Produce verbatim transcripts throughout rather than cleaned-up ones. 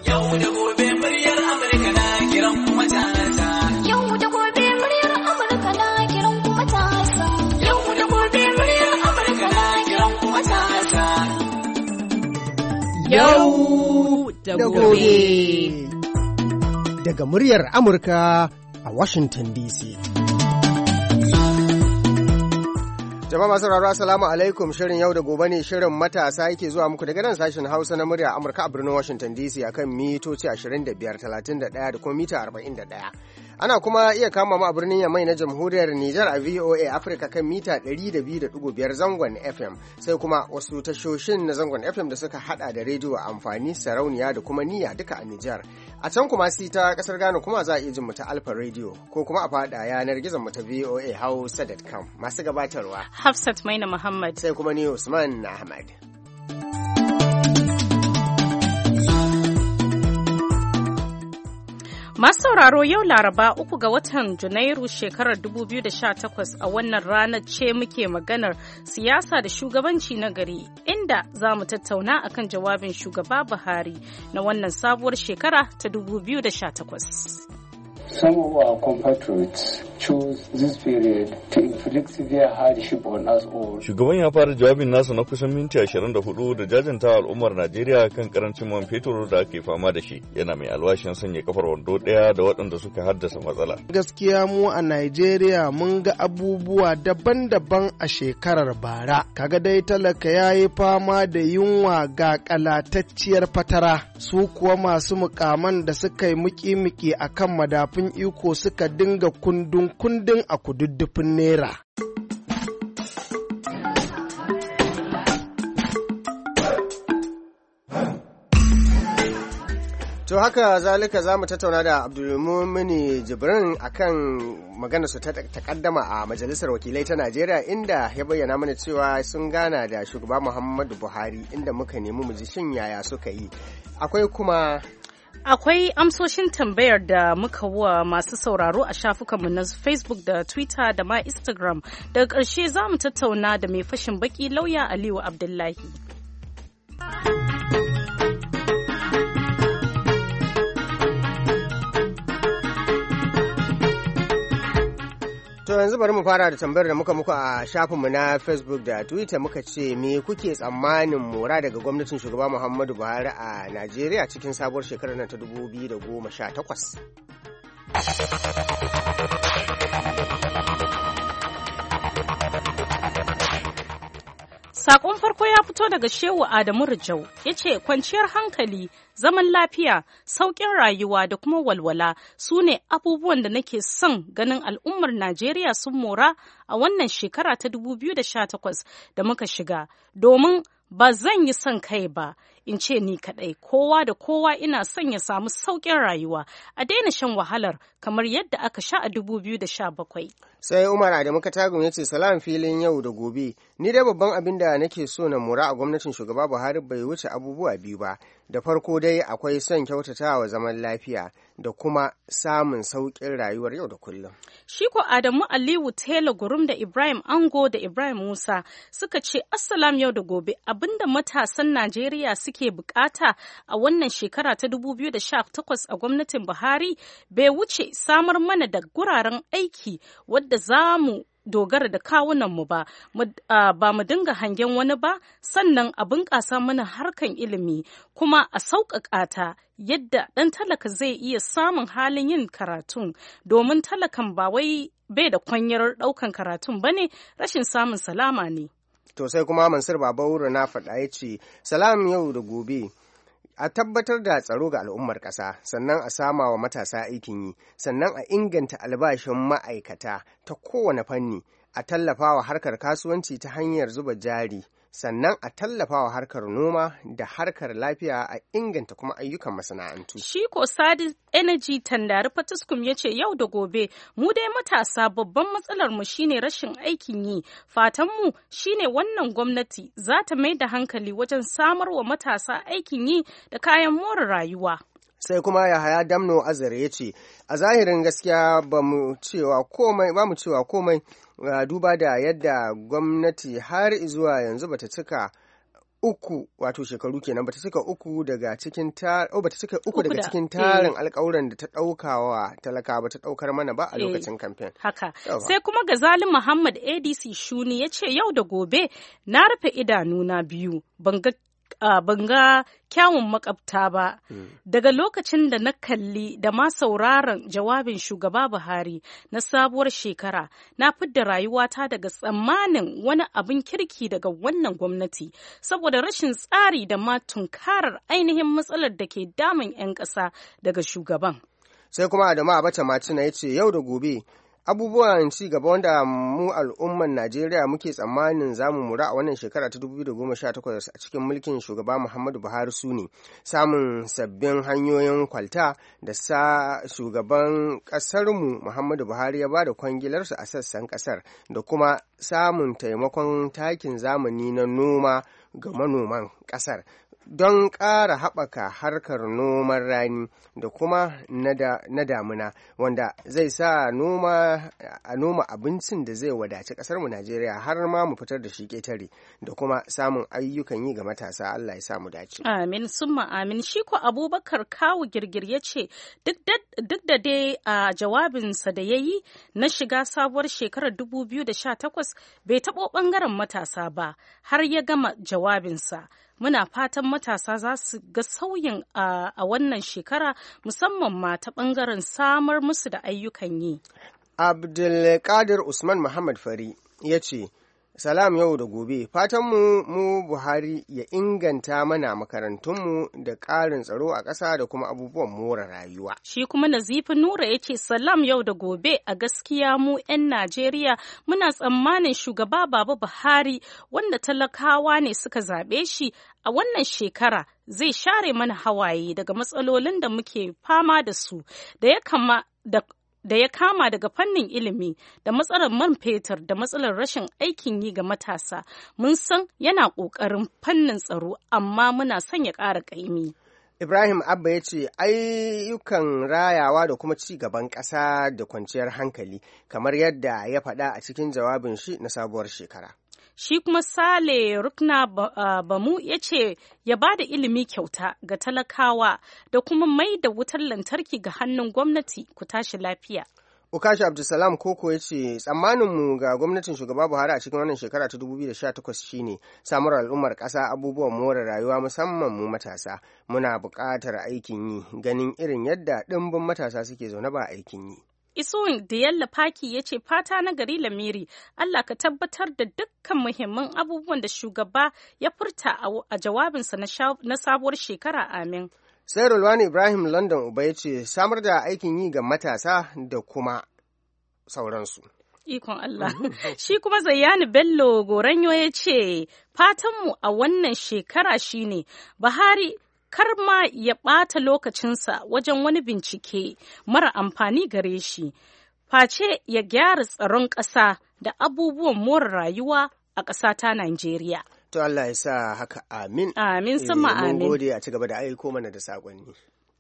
Yau da gobe muryar Amurka na kiran kuma matasa. Yau da gobe muryar Amurka na kiran kuma matasa. Yau da gobe muryar Amurka na kiran kuma matasa. Yau da gobe. Daga muryar Amurka a Washington D C. Jama'a masu sauraro assalamu alaikum, shirin yau da gobe ne, shirin matasa yake zuwa muku daga nan sashen Hausa na murya Amurka a birnin Washington D C akan mitoci ashirin da biyar, talatin da ɗaya da kuma mita arba'in da ɗaya. Ana kuma iya kama mu a birnin Yamai na Jamhuriyar Nijar a V O A Africa kan mita ɗari da biyu da ɗigo biyar zangon F M, sai kuma wasu tashoshin na zangon F M da suka hada da rediyo amfani, sarauniya da kuma niyya duka a Nijar. A can kuma si ta kasar Ghana kuma za a iya jin mu ta Alfa Radio ko kuma a fada yanar gizon mu ta V O A Hausa dot com. Masu gabatarwa Hafsat Maina Muhammad sai kuma ni Usman Ahmad. Masu sauraro, yau Laraba uku ga watan Janairu shekarar dubu biyu da sha takwas, a wannan ranar ce muke maganar siyasa da shugabanci na gari, inda za mu tattauna akan jawabin shugaba Buhari na wannan sabuwar shekara ta dubu biyu da sha takwas. Some of our compatriots chose this period to inflict severe hardship on us all. Shugaban ya fara jawabin nasa na kusan minti ashirin da hudu da jajanta al'ummar Najeriya kan karancin man fetur da ake fama da shi. Yana mai alwashin sanya kafar wando ɗaya da waɗanda suka haddasa matsala. Gaskiya mu a Najeriya mun ga abubuwa daban-daban a shekarar bara. Kaga dai talaka ya yi fama da yunwa ga kalatacciyar fatara. Su kuwa masu mukaman da suka yi muki-muki a kan madafin iko suka dinga kundin-kundin a kududdufin naira. To haka zalika za mu tattauna da Abdulmumini Jibrin akan maganar su ta takaddama a Majalisar Wakilai ta Najeriya, inda ya bayyana mana cewa sun gana da shugaba Muhammadu Buhari, inda muka nemi mu ji shin yaya suka yi. Akwai kuma Akwai amsoshin tambayar da muka wa masu sauraro a shafukanmu na Facebook da Twitter da ma Instagram. Daga ƙarshe za mu tattauna da mai fashin baki lauya Aliyu Abdullahi. To yanzu bari mu fara da tambayar da muka muku a shafinmu na Facebook da Twitter. Muka ce me kuke tsammanin mora daga gwamnatin shugaba Muhammadu Buhari a Najeriya cikin sabuwar shekarar nan ta dubu biyu da goma sha takwas. Sakon farko ya fito daga Shehu Adamu Rijau, ya ce kwanciyar hankali, zaman lafiya, sauƙin rayuwa da kuma walwala su ne abubuwan da nake son ganin al'ummar Najeriya sun mora a wannan shekara ta dubu biyu da sha takwas da muka shiga, domin ba zan yi son kai ba in ce ni kaɗai, kowa da kowa ina son ya samu sauƙin rayuwa, a daina shan wahalar kamar yadda aka sha a dubu biyu da sha bakwai. Sai Umar Adamu Katagun ya ce salam filin yau da gobe, ni dai babban abin da nake so na mura a gwamnatin shugaba Buhari bai wuce abubuwa biyu ba. Da farko dai akwai son kyautatawa zaman lafiya da kuma samun sauƙin rayuwar yau da kullum. Shi ko Adamu Aliyu Tela Gurum da Ibrahim Ango da Ibrahim Musa suka ce assalam yau da gobe, abinda matasan Najeriya suke bukata a wannan shekara ta dubu biyu da sha takwas a gwamnatin Buhari bai wuce samar mana da guraren aiki wadda za mu dogara da kawunanmu ba, ba mu dinga hangen wani ba, sannan a bunƙasa mana harkan ilimi kuma a sauƙaƙa ta yadda ɗan talaka zai iya samun halin yin karatun, domin talakan ba wai bai da kwanyar ɗaukan karatun ba ne, rashin samun salama ne. To sai kuma Mansur Babauru na faɗa ya ce, salam yau da gobe. A tabbatar da tsaro ga al'ummar ƙasa, sannan a sama wa matasa aikin yi, sannan a inganta albashin ma'aikata ta kowane fanni, a tallafa wa harkar kasuwanci ta hanyar zuba jari, sannan a tallafa wa harkar noma da harkar lafiya, a inganta kuma ayyukan masana'antu. Shi ko Sadi Energy Tandari Fatiskum ya ce yau da gobe mu dai matasa babban matsalar mu shine rashin aikin yi. Fatan mu shine wannan gwamnati za ta mai da hankali wajen samar wa matasa aikin yi da kayan more rayuwa. Sai kuma Yahaya Damno Azare ya ce a zahirin gaskiya ba mu cewa komai ba mu cewa komai duba da yadda gwamnati har zuwa yanzu bata cika uku wato shekaru kenan bata cika uku daga cikin tar oh bata cika uku daga cikin tarin alƙawuran da ta ɗauka wa talaka ba ta ɗaukar mana ba a lokacin kamfen. Haka. Sai kuma Gazali Muhammad A D C Shuni ya ce yau da gobe na rufe idanuna biyu ban ga Uh, ban ga kyawun makabta ba hmm. daga lokacin da na kalli da ma sauraron jawabin shugaba Buhari na sabuwar shekara na fidda rayuwata daga tsammanin wani abin kirki daga wannan gwamnati saboda rashin tsari da ma tunkarar ainihin matsalar da ke damun 'yan ƙasa daga shugaban. Sai kuma Adamu Abacha Macina ya ce yau da gobe abubuwan ci gaba wanda mu al'umman Najeriya muke tsammanin zamu mura a wannan shekara ta dubu biyu da goma sha takwas a cikin mulkin shugaba Muhammadu Buhari su ne samun sabbin hanyoyin kwalta da sa shugaban ƙasarmu Muhammadu Buhari ya ba da kwangilarsu a sassan ƙasar da kuma samun taimakon takin zamani na noma ga manoman ƙasar don ƙara haɓaka harkar noman rani da kuma na damuna wanda zai sa noma a noma abincin da zai wadaci ƙasarmu Najeriya har ma mu fitar da shi ƙetare da kuma samun ayyukan yi ga matasa. Allah ya sa mu dace. Amin summa amin. Shi ko Abubakar Kawu Girgir ya ce duk da dai a jawabinsa da ya yi na shiga sabuwar shekarar dubu biyu da sha takwas bai taɓo ɓangaren matasa ba har ya gama jawabinsa. Muna fatan matasa za su ga sauyin a wannan shekara musamman ma ta ɓangaren samar musu da ayyukan yi. Abdulkadir Usman Muhammad Fari ya ce, Salam yau da gobe, fatanmu mu Buhari ya inganta mana makarantunmu da ƙarin tsaro a ƙasa da kuma abubuwan more rayuwa. Shi kuma Nazifi Nura ya ce, Salam yau da gobe, a gaskiya mu 'yan Najeriya muna tsammanin shugaba Baba Buhari wanda talakawa ne suka zaɓe shi a wannan shekara zai share mana hawaye daga matsalolin da muke fama da su da ya kama da da ya kama daga fannin ilimi da matsalar man fetur da matsalar rashin aikin yi ga matasa. Mun san yana ƙoƙarin fannin tsaro amma muna son ya ƙara ƙaimi. Ibrahim Abba ya ce ayyukan rayawa da kuma ci gaban ƙasa da kwanciyar hankali kamar yadda ya faɗa a cikin jawabin shi na sabuwar shekara. Shi kuma Sale Rukna Bamu ya ce ya ba da ilimi kyauta ga talakawa da kuma mai da wutar lantarki ga hannun gwamnati. Ku tashi lafiya. Ukashi Abdulsalam Koko ya ce tsammaninmu ga gwamnatin shugaba Buhari a cikin wannan shekara ta dubu biyu da sha takwas shine samar al'ummar ƙasa abubuwan more rayuwa musamman mu matasa. Muna buƙatar aikin yi ganin irin yadda ɗimbin matasa suke zaune ba aikin yi. Isuwin da yalla faki ya ce fata na gari lamiri Allah ka tabbatar da dukkan muhimman abubuwan da shugaba ya furta a jawabinsa na sabuwar shekara amin. Sai Rulwani Ibrahim London Uba ya ce samar da aikin yi ga matasa da kuma sauransu. Ikon Allah. Shi kuma Zayyani Bello Goranyo ya ce fatanmu a wannan shekara shine Buhari kar ma ya ɓata lokacinsa wajen wani bincike mara amfani gare shi, face ya gyara tsaron ƙasa da abubuwan more rayuwa a ƙasa ta Najeriya. To Allah ya sa haka amin. Amin sama amin. Mun gode a ci gaba da aiko mana da saƙonni.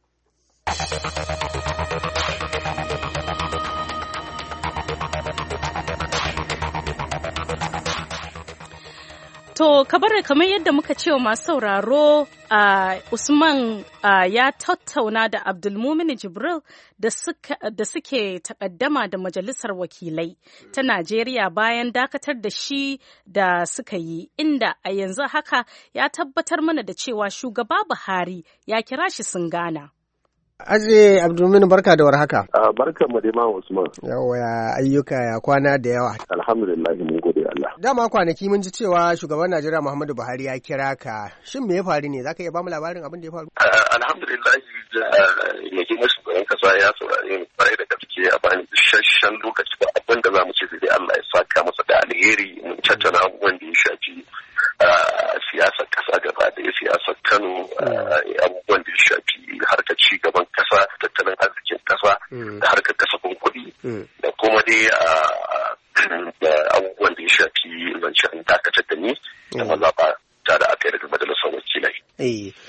To, kabar kamar yadda muka ce wa masu sauraro, uh, Usman uh, ya tattauna da Abdulmumin Jibril da suke takaddama da Majalisar Wakilai ta Najeriya bayan dakatar da shi da suka yi, inda a yanzu haka ya tabbatar mana da cewa shugaba Buhari ya kira shi sun gana. Aje Abdulmumin barka da warhaka. Uh, barkan mu dai ma Usman. Yawa ya ayyuka ya kwana da yawa. Alhamdulillah mun gode Allah. Dama kwanaki mun ji cewa shugaban Najeriya Muhammadu Buhari ya kira ka. Shin me ya faru ne? Zaka iya ba mu labarin abin da ya faru? Uh, alhamdulillah ya ji mashi shugaban kasa ya saurare ni kwarai da gaske a bani isasshen lokaci ba abin da zamu ce sai Allah ya saka masa da alheri mun tattauna abubuwan da ya shafi siyasar kasa gaba da siyasar Kano abubuwan da ya shafi harkar ci gaban kasa tattalin arzikin kasa da harkar kasafin kuɗi da kuma dai da abubuwan da ya shafi zancen dakatar da ni da mazaɓa ta da aka yi daga majalisar wakilai. Eh, to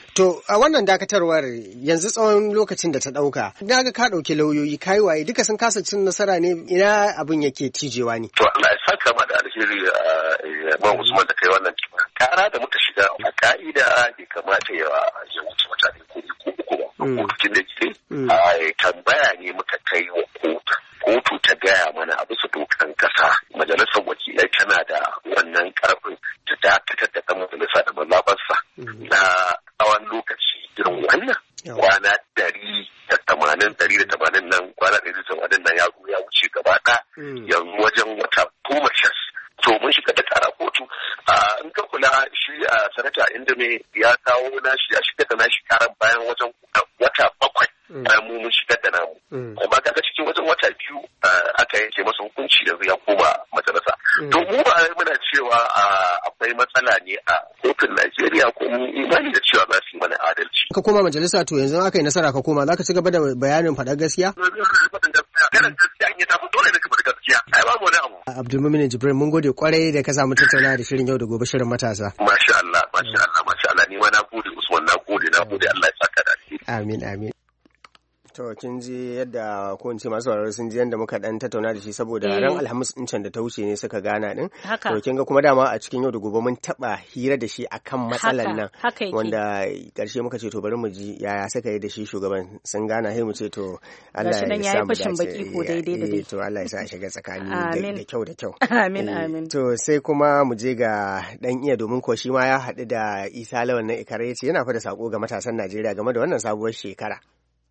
a wannan dakatarwar yanzu tsawon lokacin da ta ɗauka, na ga ka ɗauki lauyoyi kai waye duka sun kasa cin nasara ne, ina abin yake tijewa ne. To Allah ya saka ma da alheri a man Usman da kai wannan kara da muka shiga a ka'ida bai kamata ya wuce wata ne ko uku ba. Kotun da ke tambaya ne muka kai wa kotu. Kotu ta gaya mana a bisa dokan kasa majalisar wakilai tana da wannan karfin ta dakatar da ɗan majalisa da mazabarsa na tsawon lokaci irin wannan kwana dari da tamanin dari da tamanin nan kwana dari da tamanin nan ya zo ya wuce gaba ɗaya yanzu wajen wata goma sha to mun shiga da kara kotu in ka kula shi a sanata inda me ya kawo nashi ya shiga da nashi karan bayan wajen wata bakwai mu mun shigar da namu amma kaga cikin wajen wata biyu aka yanke masa hukunci yanzu ya koma majalisa to mu ba muna cewa akwai matsala ne a kotun Najeriya ko mu imani da cewa za su yi mana adalci ka koma majalisa to yanzu aka yi nasara ka koma zaka ci gaba da bayanin faɗar gaskiya ganin gaskiya an yi tafi dole ne ka faɗi gaskiya ai babu wani abu Abdulmumin Jibril mun gode kwarai da ka samu tattauna da shirin yau da gobe shirin matasa masha Allah masha Allah masha Allah ni ma na gode Usman na gode na gode Allah ya saka da alheri amin amin. To kin ji yadda ko in ce masu sauraro sun ji yadda muka dan tattauna da shi saboda ran Alhamis din can da ta wuce ne suka gana din. To kin ga kuma dama a cikin yau da gobe mun taba hira da shi akan matsalan nan wanda karshe muka ce to bari mu ji yaya suka yi da shi shugaban sun gana sai mu ce to Allah ya sa mu dace. To Allah ya sa shiga tsakani da kyau da kyau. Amin amin. To sai kuma mu je ga dan iya domin ko shi ma ya haɗu da Isa Lawan na Ikare yace yana fa da sako ga matasan Najeriya game da wannan sabuwar shekara.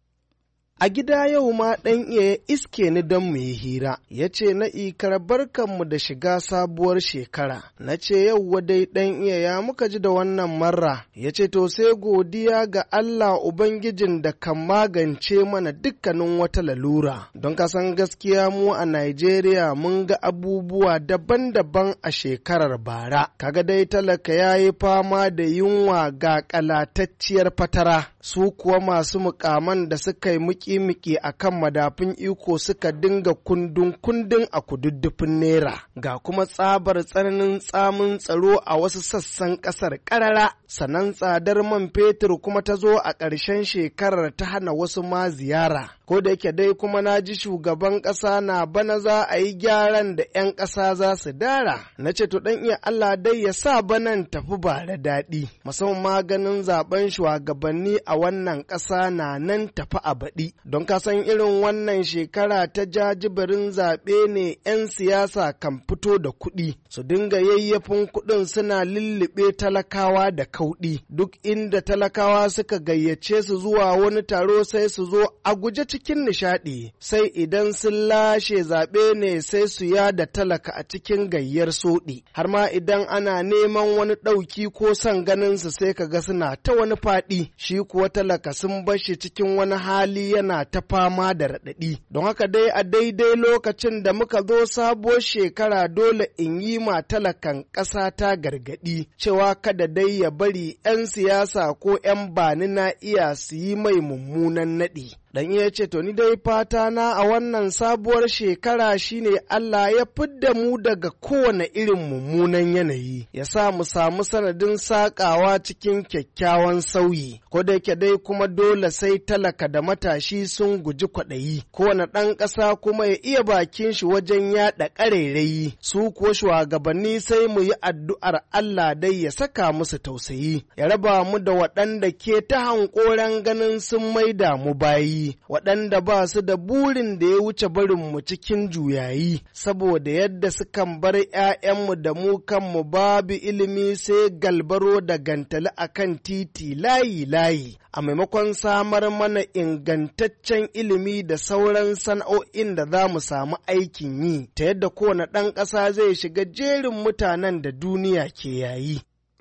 A gida yau ma ɗan iya iske ni don mu yi hira, ya ce na ikar barkanmu da shiga sabuwar shekara, na ce yau wadai ɗan iya ya muka ji da wannan marra, ya ce to sai godiya ga Allah Ubangijin da kan magance mana dukkanin wata lalura, don kasan gaskiya mu a Najeriya mun ga abubuwa daban-daban a shekarar bara, kaga dai talaka ya yi fama da yunwa ga kalatacciyar fatara, su kuwa masu mukaman da suka yi muki miki a kan madafin iko suka dinga kundin-kundin a kududdufin naira ga kuma tsabar tsananin tsamin tsaro a wasu sassan ƙasar ƙarara sannan tsadar man fetur kuma ta zo a ƙarshen shekarar ta hana wasu ma ziyara ko da yake dai kuma na ji shugaban ƙasa na bana za a yi gyaran da 'yan ƙasa za su dara na ce to ɗan iya Allah dai ya sa banan tafi ba da daɗi musamman maganin zaben shugabanni a wannan ƙasa na nan tafi a baɗi don kasan irin wannan shekara ta jajibirin zaɓe ne 'yan siyasa kan fito da kuɗi su dinga yayyafin kuɗin suna lullube talakawa da kauɗi duk inda talakawa suka gayyace su zuwa wani taro sai su zo a guje cikin nishaɗi sai idan sun lashe zaɓe ne sai su yada talaka a cikin gayyar soɗi har ma idan ana neman wani ɗauki ko son ganin su sai ka ga suna ta wani faɗi shi kuwa talaka sun bashi cikin wani hali yana ta fama da raɗaɗi don haka dai a daidai lokacin da muka zo sabuwar shekara dole in yi ma talakan ƙasa ta gargaɗi cewa kada dai ya bari 'yan siyasa ko 'yan bani na iya su yi mai mummunan naɗi. Dan iya ce to ni dai fata na a wannan sabuwar shekara shine Allah ya fidda mu daga kowane irin mummunan yanayi ya sa mu samu sanadin sakawa cikin kyakkyawan sauyi ko da yake dai kuma dole sai talaka da matashi sun guji kwaɗayi kowane ɗan ƙasa kuma ya iya bakin shi wajen yaɗa ƙarairayi su kuwa shugabanni sai mu yi addu'ar Allah dai ya saka musu tausayi ya raba mu da waɗanda ke ta hankoran ganin sun maida mu bayi waɗanda ba su da burin da ya wuce barinmu cikin juyayi saboda yadda sukan bar ‘ya'yanmu da mu kanmu babu ilimi sai galbaro da gantali a kan titi layi-layi a maimakon samar mana ingantaccen ilimi da sauran sana'o'in da za mu samu aikin yi ta yadda kowane ɗan ƙasa zai shiga jerin mutanen da duniya ke yayi.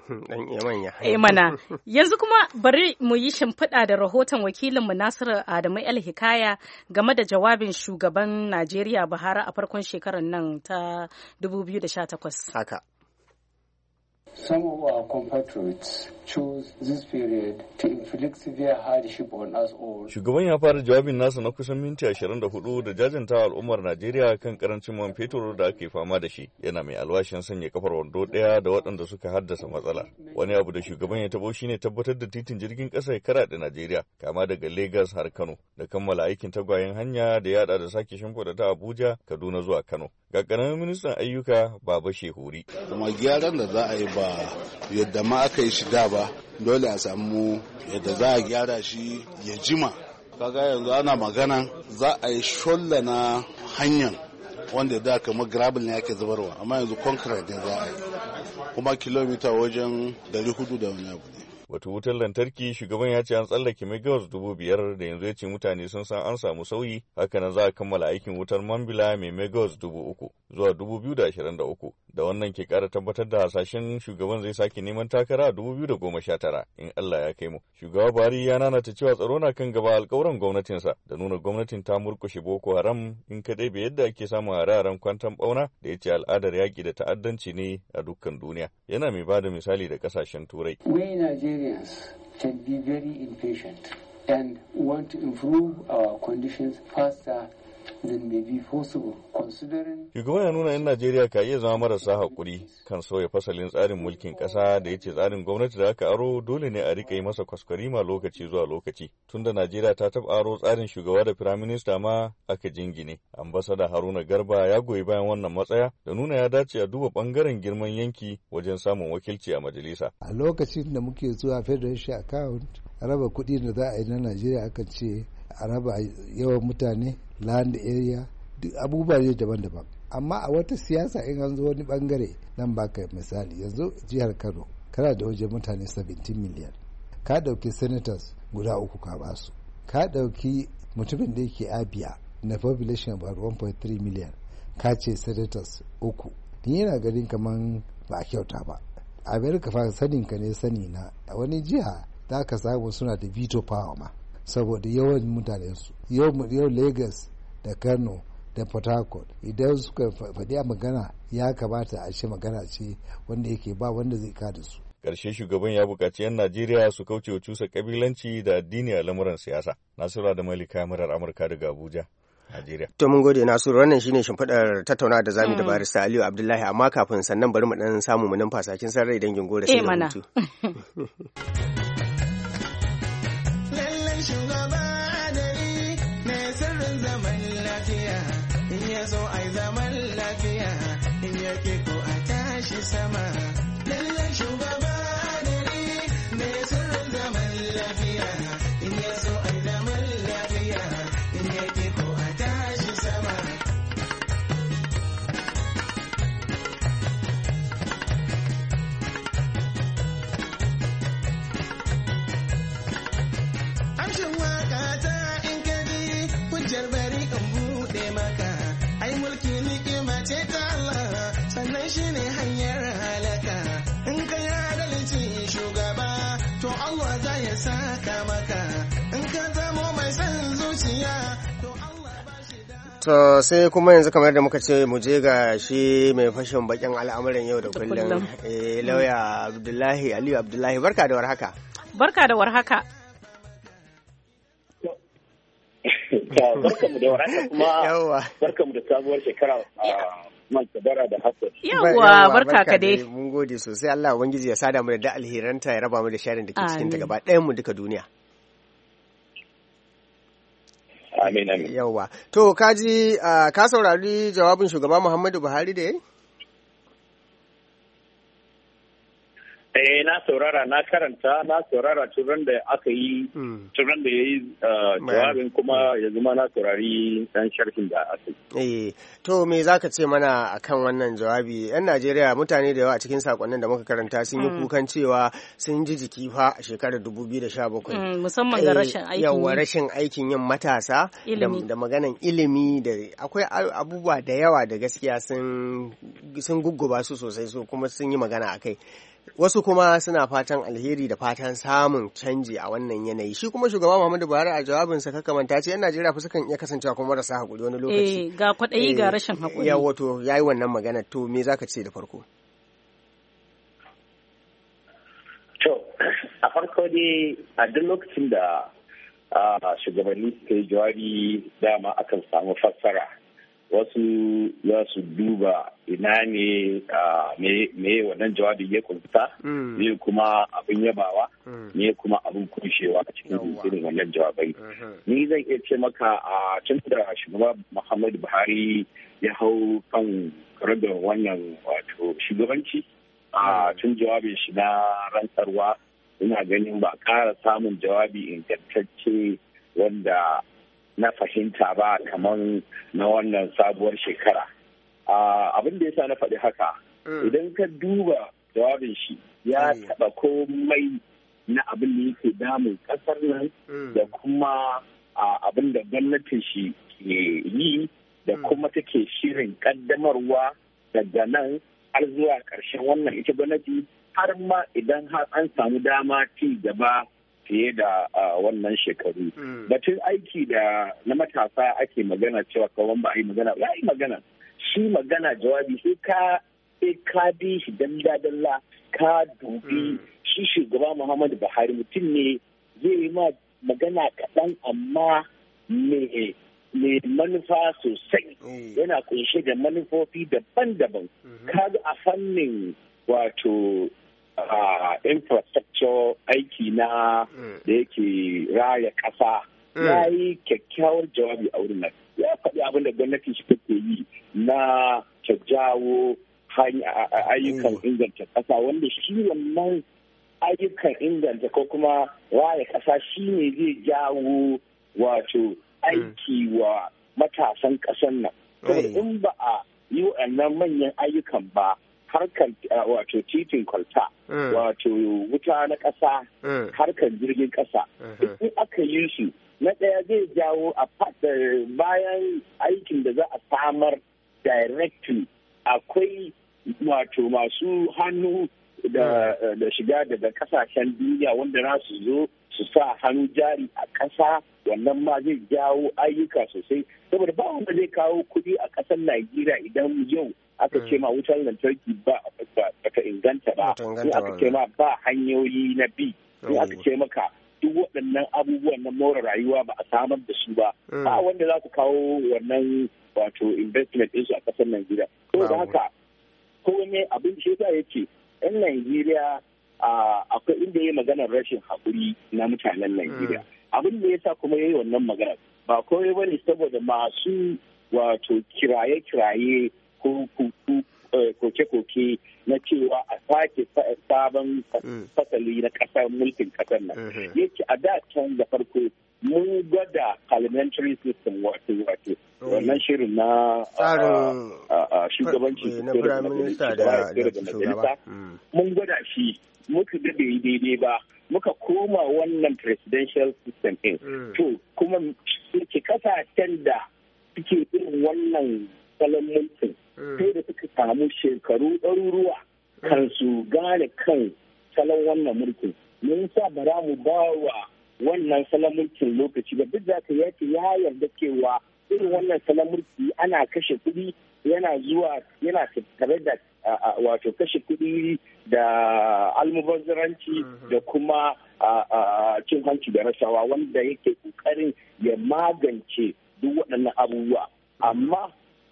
Eh mana yanzu kuma bari mu yi shimfiɗa da rahoton wakilinmu Nasiru Adamu El Hikaya game da jawabin shugaban Najeriya Buhari a farkon shekarar nan ta dubu biyu da sha takwas. Haka. some of our compatriots choose this period to inflict severe hardship on us all. Shugaban ya fara jawabin nasa na kusan minti ashirin da hudu da jajanta al'ummar Najeriya kan karancin man fetur da ake fama da shi. Yana mai alwashin sanya kafar wando ɗaya da waɗanda suka haddasa matsala. Wani abu da shugaban ya tabo shine tabbatar da titin jirgin ƙasa ya karaɗe Najeriya, kama daga Lagos har Kano, da kammala aikin tagwayen hanya da yada da sake shimfiɗa ta Abuja, Kaduna zuwa Kano. Ga ƙaramin ministan ayyuka Baba Shehuri. Kuma gyaran da za a yi ba yadda ma aka yi shiga ba, dole a samu yadda za a gyara shi ya jima. Kaga yanzu ana magana za a yi sholla na hanyar wanda da kamar gravel ne ake zubarwa, amma yanzu concrete ne za a yi, kuma kilomita wajen dari hudu da wani abu ne. Wata wutar lantarki, shugaban ya ce an tsallake megawatt dubu biyar, da yanzu ya ce mutane sun san an samu sauyi. Haka nan za a kammala aikin wutar Mambila mai megawatt dubu uku zuwa dubu biyu da ashirin da uku. Da wannan ke kara tabbatar da hasashen shugaban zai sake neman takara a dubu biyu da goma sha tara in Allah ya kai mu. Shugaba Buhari ya nanata cewa tsaro na kan gaba alkawuran gwamnatinsa da nuna gwamnatin ta murkushe Boko Haram in kadai bai yadda ake samun hare-haren kwantan bauna da ya ce al'adar yaƙi da ta'addanci ne a dukkan duniya. Yana mai bada misali da ƙasashen Turai. Nigerians can be very impatient and want to improve our conditions faster than may be possible considering. Shugaban ya nuna 'yan Najeriya ka iya zama marasa haƙuri kan sauya fasalin tsarin mulkin ƙasa da ya ce tsarin gwamnati da aka aro dole ne a rika yi masa kwaskwarima lokaci zuwa lokaci. Tunda Najeriya ta taɓa aro tsarin shugaba da firaminista ma aka jingine. Ambasada Haruna Garba ya goyi bayan wannan matsaya da nuna ya dace a duba ɓangaren girman yanki wajen samun wakilci a majalisa. A lokacin da muke zuwa Federation Account, raba kuɗi da za a yi na Najeriya aka ce a raba yawan mutane, land area, duk abubuwa ne daban-daban. Amma a wata siyasa in an zo wani bangare, nan baka misali, yanzu jihar Kano kana da wajen mutane seventeen million, ka dauki senators guda uku ka basu, ka dauki mutumin da yake Abia na population about one point three million, ka ce senators uku. Ni yana ganin kaman ba a kyauta ba. America fa sanin ka ne sani na, a wani jiha da aka samu suna da veto power ma, saboda yawan mutanensu. Yau Lagos da Kano da Port Harcourt idan suka faɗi a magana ya kamata a ce magana ce wanda yake ba wanda zai kada su. Ƙarshe shugaban ya buƙaci 'yan Najeriya su kauce wa cusa ƙabilanci da addini a lamuran siyasa. Nasura da Malika murar Amurka daga Abuja, Najeriya. To mun gode Nasiru, wannan shine shimfiɗar tattaunawa da zamu da barista Aliyu Abdullahi, amma kafin sannan bari mu dan samu mu numfasa kin san rai dangin gore sai da mutu. So ai zaman lafiya in yake ko a tashi sama lallan shugaba adali ne sirrin zaman lafiya in ya so ai zaman lafiya in yake ko a tashi sama. Amshin waka ta in kaji hujjar bari in buɗe maka. Mulki ni'ima ce ta Allah, sannan shi ne hanyar halaka. In ka yi adalci shugaba, to Allah za ya saka maka. In ka zamo mai son zuciya, to Allah ba shi da. To sai kuma yanzu kamar da muka ce mu je ga shi mai fashin bakin al'amuran yau da kullum. Eh, lauya Abdullahi Aliyu Abdullahi, barka da warhaka. Barka da warhaka. Barkamu da warhaka kuma barkamu da sabuwar shekara a Maltabara da Hassan. Yawwa barka ka dai. Mun gode sosai, Allah ubangiji ya sada mu da alheranta ya raba mu da sharin da ke cikin ta gaba ɗayan mu duka duniya. Amin amin. Yawwa. To kaji ka saurari jawabin shugaba Muhammadu Buhari da yayi? Eh na saurara na karanta na saurara turan da aka yi turan da ya yi jawabin kuma ya zama na saurari dan sharhin da aka yi. Eh to me zaka ce mana akan wannan jawabi? Yan Najeriya mutane da yawa a cikin sakonnin da muka karanta sun yi kukan cewa sun ji jiki fa a shekarar dubu biyu da sha bakwai. Musamman ga rashin aikin yawa rashin aikin yin matasa da maganan ilimi da akwai abubuwa da yawa da gaskiya sun sun gugguba su sosai, so kuma sun yi magana akai. Wasu kuma suna fatan alheri da fatan samun canji a wannan yanayi. Shi kuma shugaba Muhammadu Buhari a jawabinsa kakamanta ce 'yan Najeriya fa sukan iya kasancewa kuma marasa haƙuri wani lokaci. Eh, ga kwaɗayi ga rashin haƙuri. Ya wato ya yi wannan magana, to me za ka ce da farko? farko dai a duk lokacin da shugabanni suka yi jawabi dama akan samu fassara. Wasu za su duba ina ne me wannan jawabi ya kunsa, ne kuma abin yabawa, ne kuma abin kushewa a cikin irin wannan jawabai. Ni zan iya ce maka a tun da shugaba Muhammadu Buhari ya hau kan ragar wannan wato shugabanci a tun jawabin shi na rantsarwa, ina ganin ba ƙara samun jawabi ingantacce wanda na fahimta ba kamar na wannan sabuwar shekara. Abin da ya sa na faɗi haka, idan ka duba jawabin shi ya taɓa komai na abin da yake damun ƙasar nan da kuma abin da gwamnatin shi ke yi da kuma take shirin ƙaddamarwa daga nan har zuwa ƙarshen wannan ita gwamnati, har ma idan har an samu dama ci gaba fiye da wannan shekaru. Batun aiki da na matasa ake magana cewa kawan ba a yi magana, ya yi magana. Shi magana jawabi sai ka sai ka bi shi dalla-dalla ka dubi shi shugaba Muhammadu Buhari mutum ne zai yi ma magana kaɗan amma me mai manufa sosai, yana kunshe da manufofi daban-daban. Kaga a fannin wato Uh, infrastructure aiki na da yake raya ƙasa ya yi kyakkyawar jawabi a wurin nan. Ya faɗi abin da gwamnati shi take yi na jawo ayyukan inganta ƙasa, wanda shi wannan ayyukan inganta ko kuma raya ƙasa shi ne zai jawo wato aiki wa matasan ƙasar nan. In ba a yi waɗannan manyan ayyukan ba, harkar wato titin kwalta, wato wuta na ƙasa, harkar jirgin ƙasa. In aka yi su, na ɗaya zai jawo a bayan aikin da za a samar directly, akwai wato masu hannu da shiga daga kasashen duniya wanda za su zo su sa hannu jari a ƙasa, wannan ma zai jawo ayyuka sosai. Saboda ba wanda zai kawo kuɗi a ƙasar Najeriya idan yau aka ce ma wutar lantarki ba ta inganta ba, in aka ce ma ba hanyoyi na bi, in aka ce maka duk waɗannan abubuwan na more rayuwa ba a samar da su ba, ba wanda za su kawo wannan wato investment ɗinsu a ƙasar Najeriya. Ko da haka kowane abin shi ya ce yan Najeriya akwai inda ya yi maganar rashin haƙuri na mutanen Najeriya. Abin da ya sa kuma ya yi wannan maganar ba kawai ba ne saboda masu wato kiraye-kiraye ko koke-koke na cewa a sake sabon fasali na kasar mulkin kasar nan. Yake a da can da farko mun gwada parliamentary system wato wato wannan shirin na shugabanci na firaminista da shugaba. Mun gwada shi muka ga bai daidai ba, muka koma wannan presidential system ɗin. To kuma ke kasashen da suke irin wannan salon mulkin sai da suka samu shekaru ɗaruruwa kan su gane kan salon wannan mulkin. Mun sa bara mu ba wa wannan salon mulkin lokaci ba, duk da yake ya yarda cewa irin wannan salon mulki ana kashe kuɗi, yana zuwa yana tattare da wato kashe kuɗi da almubazzaranci da kuma cin hanci da rashawa, wanda yake ƙoƙarin ya magance duk waɗannan abubuwa. Amma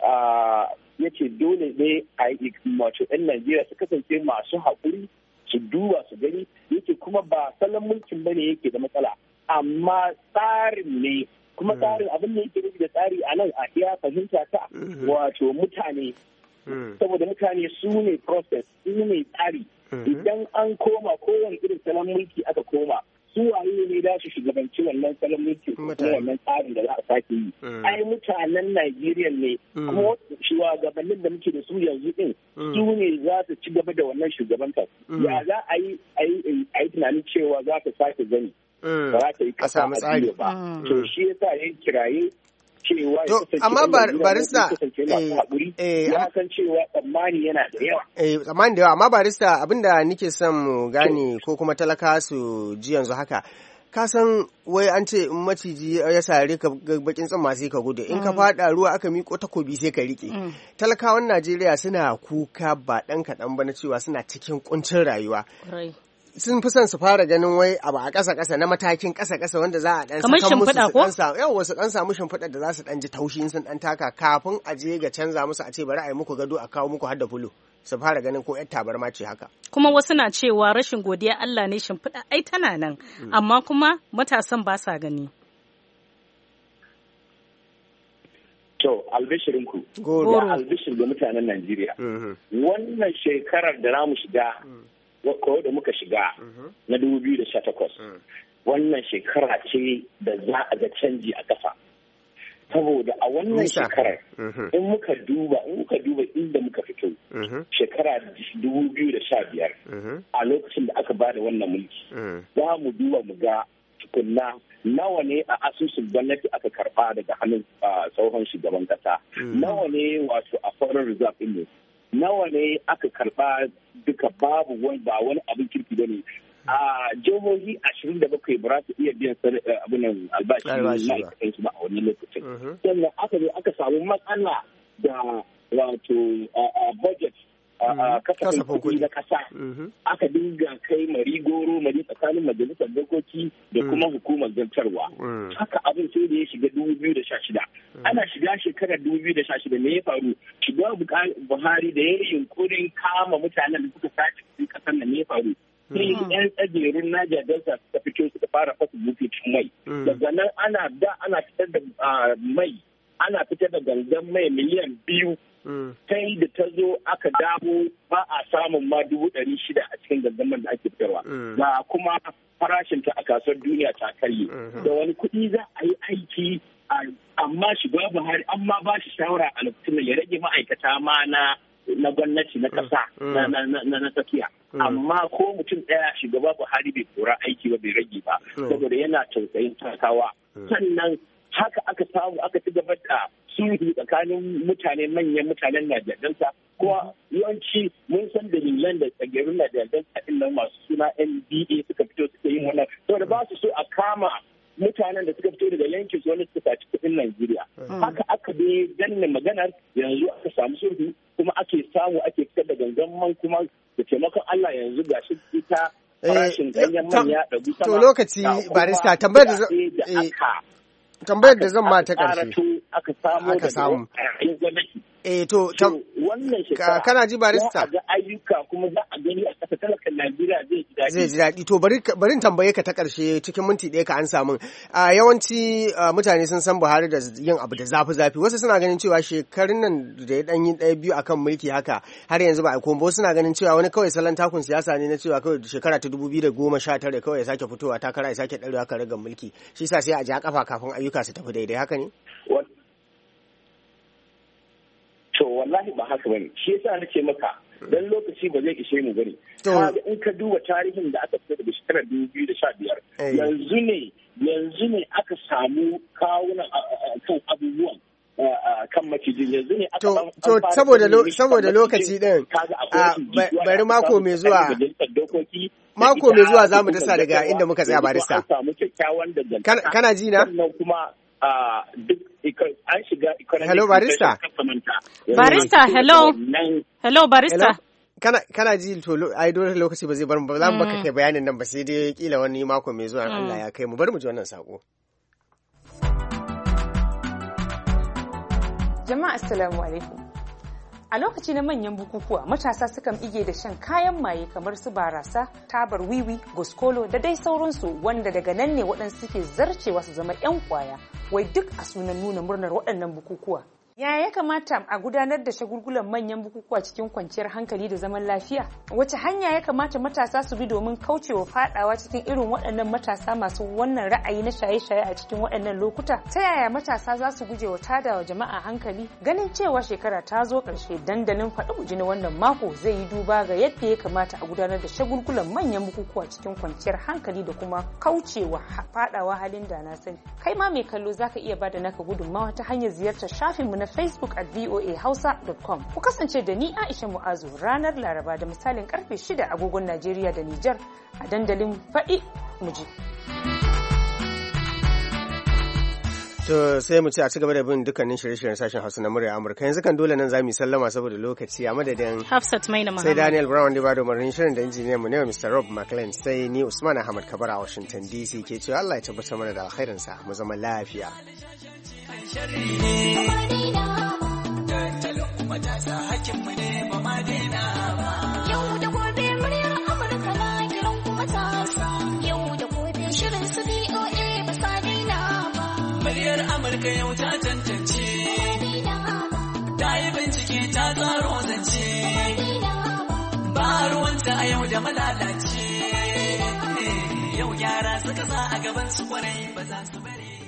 ya ce dole ne a yi wato 'yan Najeriya su kasance masu haƙuri, su duba su gani. Yake kuma ba salon mulkin bane yake da matsala, amma tsarin ne. Kuma tsarin abin da yake nufi da tsari a nan a iya fahimta ta wato mutane, saboda mutane su ne process, su ne tsari. Idan an koma kowane irin salon mulki aka koma, su waye ne da su shugabanci wannan salon mulki ko wannan tsarin da za a sake yi. Ai mutanen Najeriya ne, kuma shugabannin da muke da su yanzu din su ne za su ci gaba da wannan shugabantar. Ya za a yi a yi tunanin cewa za ta sake gani. Ba za ta yi kasa a biyu ba. To shi yasa ya kiraye cewa ya kasance amma barista ya san cewa tsammani yana da yawa. Eh tsammani da yawa, amma barista abinda nike son mu gane ko kuma talaka su ji yanzu haka. Ka san wai an ce in maciji ya sare ka bakin tsamma sai ka gudu, in ka fada ruwa aka miko takobi sai ka rike. Talakawan Najeriya suna kuka ba dan kaɗan ba na cewa suna cikin kuncin rayuwa. sun fi son su fara ganin wai abu a ƙasa ƙasa na matakin ƙasa ƙasa wanda za a dan kamar shimfiɗa ko yau wasu dan samu shimfiɗar da za su dan ji taushi sun dan taka kafin a je ga canza musu a ce bari a yi muku gado a kawo muku har da fulo su fara ganin ko yar tabarma ce haka. Kuma wasu na cewa rashin godiya Allah ne shimfiɗa ai tana nan amma kuma matasan ba sa gani. To, albishirinku, da albishir ga mutanen Najeriya. Wannan shekarar da namu shiga, ko da muka shiga na dubu biyu da sha takwas, wannan shekara ce da za a ga canji a ƙasa. Saboda a wannan shekarar, in muka duba, in muka duba inda muka fito, shekara dubu biyu da sha biyar, a lokacin da aka bada wannan mulki, za mu duba mu ga tukunna nawa ne a asusun gwamnati aka karba daga hannun tsohon shugaban kasa, nawa ne wato a foreign reserve ne, nawa ne aka karba duka babu wani ba wani abin kirki da ne. A jihohi ashirin da bakwai ba za su iya biyan abinan albashi ma'aikatan su ba a wani lokacin. Sannan aka zo aka samu matsala da wato budget kasafin kuɗi na ƙasa, aka dinga kai mari goro mari tsakanin majalisar dokoki da kuma hukumar zantarwa. Haka abin sai da ya shiga dubu biyu da sha shida. Ana shiga shekarar dubu biyu da sha shida me ya faru? Shiga Buhari da ya yi yunkurin kama mutanen da suka sace cikin ƙasar nan me ya faru? Sai yan tsagerun Naja Delta suka fito suka fara fasa bututun mai. Daga nan ana da ana fitar da mai, ana fitar da gangan mai miliyan biyu. Sai da ta zo aka dawo ba a samun ma dubu ɗari shida a cikin gangamin da ake fitarwa. Ga kuma farashinta a kasuwar duniya ta karye. Da wani kuɗi za a yi aiki amma shugaba Buhari an ma ba shi shawara a lokacin ya rage ma'aikata ma na na gwamnati na ƙasa na tsakiya. Amma ko mutum ɗaya shugaba Buhari bai kora aiki ba bai rage ba saboda yana tausayin talakawa. Sannan haka aka samu aka ci gaba da sulhu tsakanin mutane manyan mutanen Najeriya kuma yawanci mun san dalilan da tsagerun Najeriya din nan masu suna N D A suka fito suka yi wannan saboda ba su so a kama mutanen da suka fito daga yankin su wani suka saci kuɗin Najeriya. Haka aka dai danne maganar yanzu aka samu sulhu kuma ake samu ake fitar da gangan kuma da taimakon Allah yanzu gashi ita farashin ganyen man ya ɗagu sama. To lokaci barista tambayar da tambayar da zan ma ta ƙarshe aka samu eh to kana ji barista za a ga ayyuka kuma za a gani a ƙasa talakan Najeriya zai ji daɗi zai ji daɗi to bari bari tambaye ka ta ƙarshe cikin minti ɗaya ka an samu a yawanci mutane sun san Buhari da yin abu da zafi zafi wasu suna ganin cewa shekarun nan da ya dan yi ɗaya biyu akan mulki haka har yanzu ba a kombo suna ganin cewa wani kawai salon takun siyasa ne na cewa kawai shekara ta dubu biyu da goma sha tara kawai ya sake fitowa takara ya sake ɗarewa kan ragar mulki shi yasa sai a ja kafa kafin ayyuka su tafi daidai haka ne to wallahi ba haka bane shi yasa nace maka dan lokaci ba zai ishe mu bane kaga in ka duba tarihin da aka fito daga shekarar dubu biyu da sha biyar yanzu ne yanzu ne aka samu kawunan kan abubuwan kan macijin yanzu ne aka to saboda saboda lokaci din bari mako mai zuwa mako mai zuwa zamu dasa daga inda muka tsaya barista kana ji na kuma duk an shiga hello barista barista hello hello barista kana kana ji to ai dole lokaci ba zai bar mu ba za mu baka kai bayanin nan ba sai dai kila wani mako mai zuwa Allah ya kai mu bari mu ji wannan sako jama'a assalamu alaikum a lokaci na manyan bukukuwa matasa sukan ige da shan kayan maye kamar su barasa tabar wiwi goskolo da dai sauransu wanda daga nan ne waɗansu suke zarcewa su zama 'yan kwaya wai duk a sunan nuna murnar waɗannan bukukuwa. Yaya ya kamata a gudanar da shagulgulan manyan bukukuwa cikin kwanciyar hankali da zaman lafiya? Wace hanya ya kamata matasa su bi domin kaucewa fadawa cikin irin waɗannan matasa masu wannan ra'ayi na shaye-shaye a cikin waɗannan lokuta? Ta yaya matasa za su guje wa tadawa jama'a hankali? Ganin cewa shekara ta zo ƙarshe dandalin faɗi guji na wannan mako zai yi duba ga yadda ya kamata a gudanar da shagulgulan manyan bukukuwa cikin kwanciyar hankali da kuma kaucewa fadawa halin da na sani. Kai ma mai kallo zaka iya bada naka gudunmawa ta hanyar ziyartar shafinmu na Facebook at voa hausa dot com. Ku kasance da ni Aisha Mu'azu ranar Laraba da misalin karfe shida agogon Najeriya da Nijar a dandalin faɗi muji. To sai mu ci a cigaba da bin dukkanin shirye-shiryen sashen Hausa na murya Amurka. Yanzu kan dole nan za mu yi sallama saboda lokaci a madadin Hafsat Maina Muhammad. Sai Daniel Brown da ba da umarnin shirin da injiniyan mu ne Mister Rob McLean sai ni Usman Ahmad Kabar a Washington D C ke cewa Allah ya tabbatar mana da alkhairin sa mu zama lafiya. Yau da gobe muryar Amurka na kiran kuma tasa. Yau da gobe shirin su B O A ba sa daina ba. Muryar Amurka yau ta tantance. Ta yi bincike ta tsaro zance. Ba ruwanta a yau da malalace. Yau gyara suka sa a gaban su kwarai ba za su bari.